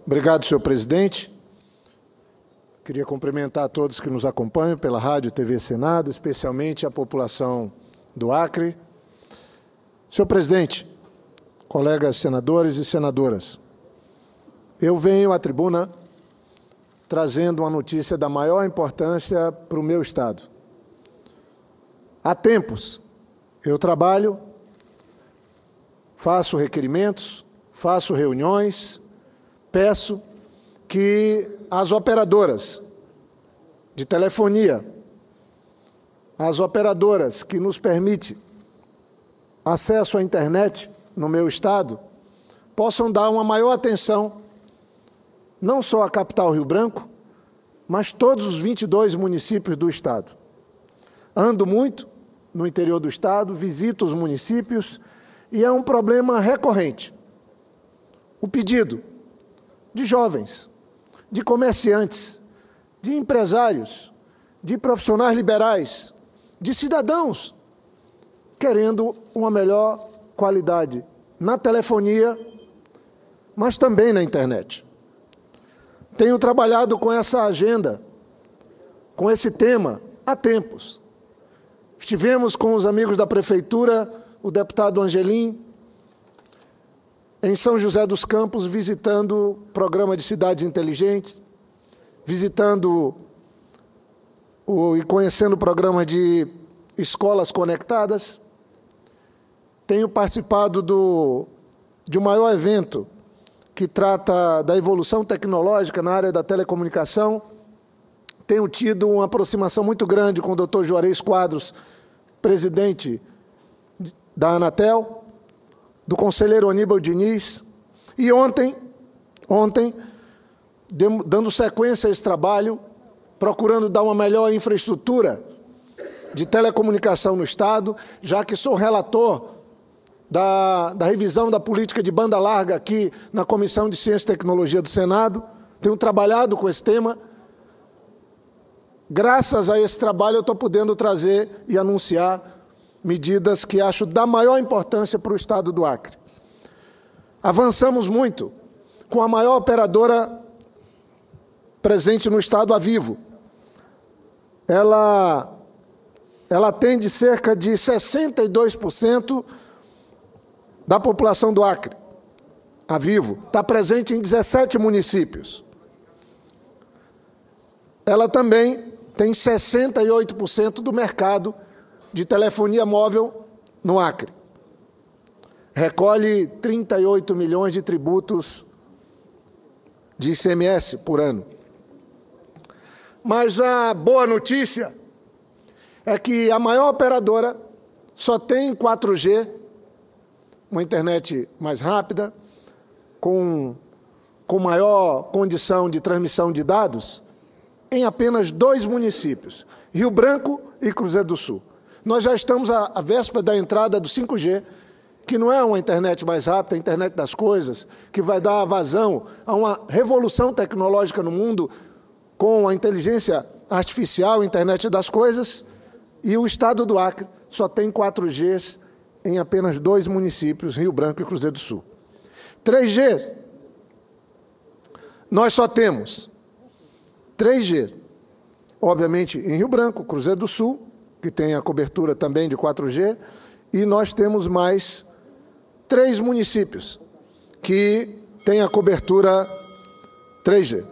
Obrigado, senhor presidente. Queria cumprimentar a todos que nos acompanham pela Rádio e TV Senado, especialmente a população do Acre. Senhor presidente, colegas senadores e senadoras, eu venho à tribuna trazendo uma notícia da maior importância para o meu Estado. Há tempos, eu trabalho, faço requerimentos, faço reuniões, peço que as operadoras de telefonia, as operadoras que nos permitem acesso à internet no meu Estado, possam dar uma maior atenção, não só à capital Rio Branco, mas todos os 22 municípios do Estado. Ando muito no interior do Estado, visito os municípios e é um problema recorrente. O pedido de jovens, de comerciantes, de empresários, de profissionais liberais, de cidadãos, querendo uma melhor qualidade na telefonia, mas também na internet. Tenho trabalhado com essa agenda, com esse tema, há tempos. Estivemos com os amigos da Prefeitura, o deputado Angelim, em São José dos Campos, visitando o programa de Cidades Inteligentes, visitando e conhecendo o programa de Escolas Conectadas. Tenho participado de um maior evento que trata da evolução tecnológica na área da telecomunicação. Tenho tido uma aproximação muito grande com o Dr. Juarez Quadros, presidente da Anatel, do conselheiro Aníbal Diniz, e ontem, dando sequência a esse trabalho, procurando dar uma melhor infraestrutura de telecomunicação no Estado, já que sou relator da revisão da política de banda larga aqui na Comissão de Ciência e Tecnologia do Senado, tenho trabalhado com esse tema. Graças a esse trabalho, eu estou podendo trazer e anunciar medidas que acho da maior importância para o Estado do Acre. Avançamos muito com a maior operadora presente no Estado, a Vivo. Ela atende cerca de 62% da população do Acre. A Vivo está presente em 17 municípios. Ela também tem 68% do mercado de telefonia móvel no Acre. Recolhe 38 milhões de tributos de ICMS por ano. Mas a boa notícia é que a maior operadora só tem 4G, uma internet mais rápida, com maior condição de transmissão de dados, em apenas 2 municípios, Rio Branco e Cruzeiro do Sul. Nós já estamos à véspera da entrada do 5G, que não é uma internet mais rápida, a internet das coisas, que vai dar vazão a uma revolução tecnológica no mundo com a inteligência artificial, a internet das coisas, e o Estado do Acre só tem 4G em apenas 2 municípios, Rio Branco e Cruzeiro do Sul. 3G, nós só temos 3G, obviamente, em Rio Branco, Cruzeiro do Sul, que tem a cobertura também de 4G, e nós temos mais 3 municípios que têm a cobertura 3G.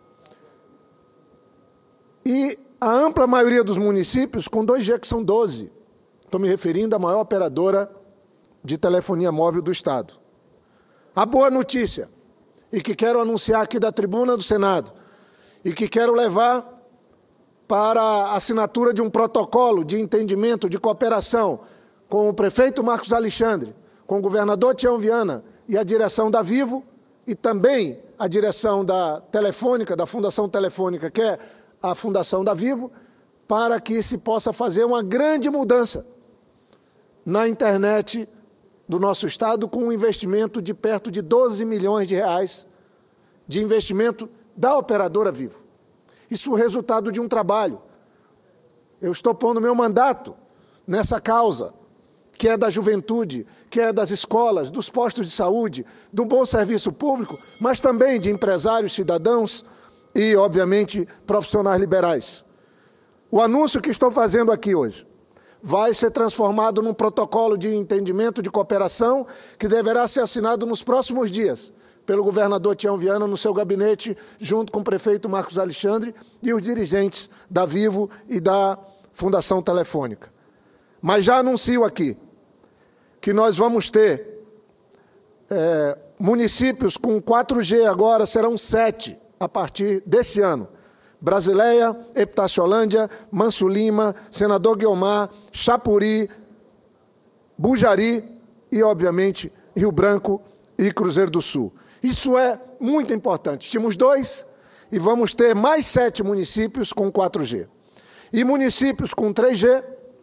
E a ampla maioria dos municípios com 2G, que são 12. Estou me referindo à maior operadora de telefonia móvel do Estado. A boa notícia, e que quero anunciar aqui da tribuna do Senado, e que quero levar para a assinatura de um protocolo de entendimento, de cooperação com o prefeito Marcos Alexandre, com o governador Tião Viana e a direção da Vivo, e também a direção da Telefônica, da Fundação Telefônica, que é a Fundação da Vivo, para que se possa fazer uma grande mudança na internet do nosso Estado, com um investimento de perto de 12 milhões de reais de investimento da operadora Vivo. Isso é o resultado de um trabalho. Eu estou pondo meu mandato nessa causa, que é da juventude, que é das escolas, dos postos de saúde, do bom serviço público, mas também de empresários, cidadãos e, obviamente, profissionais liberais. O anúncio que estou fazendo aqui hoje vai ser transformado num protocolo de entendimento de cooperação que deverá ser assinado nos próximos dias pelo governador Tião Viana no seu gabinete, junto com o prefeito Marcos Alexandre e os dirigentes da Vivo e da Fundação Telefônica. Mas já anuncio aqui que nós vamos ter municípios com 4G agora, serão 7 a partir deste ano. Brasileia, Epitaciolândia, Manso Lima, Senador Guiomar, Chapuri, Bujari e, obviamente, Rio Branco e Cruzeiro do Sul. Isso é muito importante. Tínhamos 2 e vamos ter mais 7 municípios com 4G. E municípios com 3G,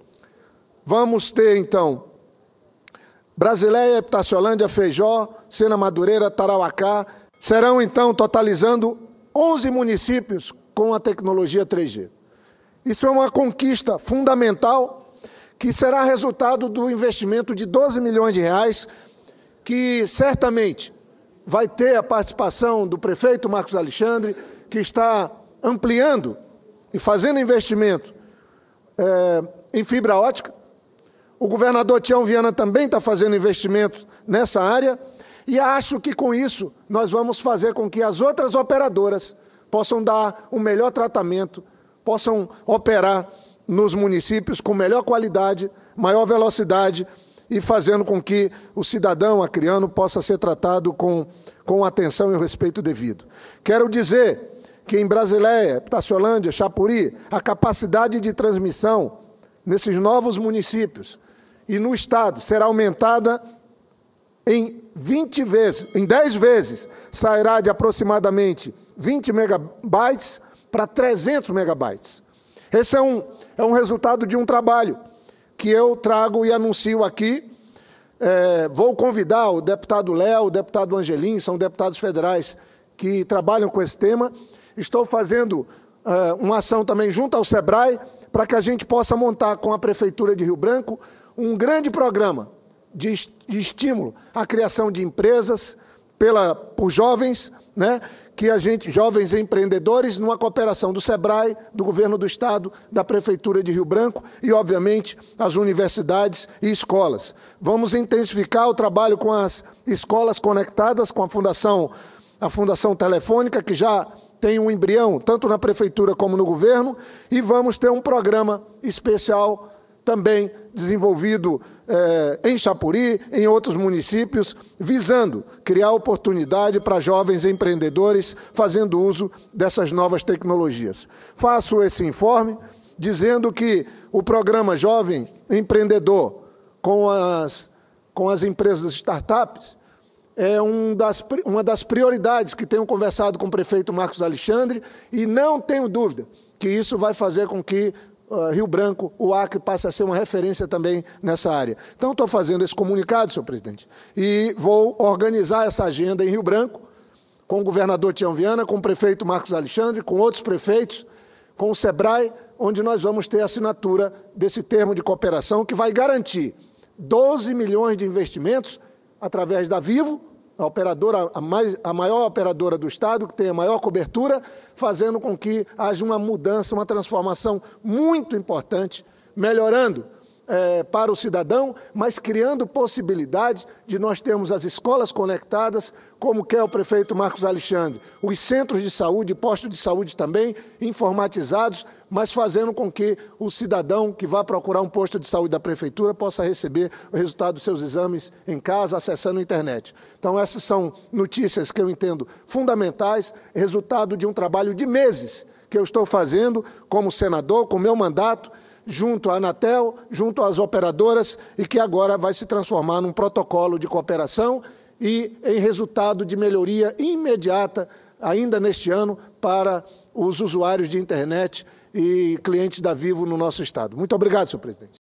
vamos ter, então, Brasileia, Epitaciolândia, Feijó, Sena Madureira, Tarauacá, serão, então, totalizando 11 municípios com a tecnologia 3G. Isso é uma conquista fundamental que será resultado do investimento de 12 milhões de reais, que certamente vai ter a participação do prefeito Marcos Alexandre, que está ampliando e fazendo investimento em fibra ótica. O governador Tião Viana também está fazendo investimentos nessa área, e acho que com isso nós vamos fazer com que as outras operadoras possam dar um melhor tratamento, possam operar nos municípios com melhor qualidade, maior velocidade e fazendo com que o cidadão acriano possa ser tratado com atenção e o respeito devido. Quero dizer que em Brasileia, Epitaciolândia, Chapuri, a capacidade de transmissão nesses novos municípios e no Estado será aumentada em 20 vezes, em 10 vezes, sairá de aproximadamente 20 megabytes para 300 megabytes. Esse é um resultado de um trabalho que eu trago e anuncio aqui. Vou convidar o deputado Léo, o deputado Angelim, são deputados federais que trabalham com esse tema. Estou fazendo uma ação também junto ao SEBRAE para que a gente possa montar com a Prefeitura de Rio Branco um grande programa de estímulo à criação de empresas por jovens, né? Jovens empreendedores, numa cooperação do SEBRAE, do Governo do Estado, da Prefeitura de Rio Branco e, obviamente, as universidades e escolas. Vamos intensificar o trabalho com as escolas conectadas, com a Fundação Telefônica, que já tem um embrião, tanto na Prefeitura como no Governo, e vamos ter um programa especial também desenvolvido em Chapuri, em outros municípios, visando criar oportunidade para jovens empreendedores fazendo uso dessas novas tecnologias. Faço esse informe dizendo que o programa Jovem Empreendedor com as empresas startups é uma das prioridades que tenho conversado com o prefeito Marcos Alexandre e não tenho dúvida que isso vai fazer com que Rio Branco, o Acre, passe a ser uma referência também nessa área. Então, estou fazendo esse comunicado, senhor presidente, e vou organizar essa agenda em Rio Branco, com o governador Tião Viana, com o prefeito Marcos Alexandre, com outros prefeitos, com o SEBRAE, onde nós vamos ter a assinatura desse termo de cooperação que vai garantir 12 milhões de investimentos através da Vivo, a operadora, a maior operadora do Estado, que tem a maior cobertura, fazendo com que haja uma mudança, uma transformação muito importante, melhorando para o cidadão, mas criando possibilidade de nós termos as escolas conectadas, como quer o prefeito Marcos Alexandre, os centros de saúde, postos de saúde também, informatizados, mas fazendo com que o cidadão que vá procurar um posto de saúde da prefeitura possa receber o resultado dos seus exames em casa, acessando a internet. Então, essas são notícias que eu entendo fundamentais, resultado de um trabalho de meses que eu estou fazendo como senador, com meu mandato, junto à Anatel, junto às operadoras, e que agora vai se transformar num protocolo de cooperação e em resultado de melhoria imediata, ainda neste ano, para os usuários de internet e clientes da Vivo no nosso Estado. Muito obrigado, senhor presidente.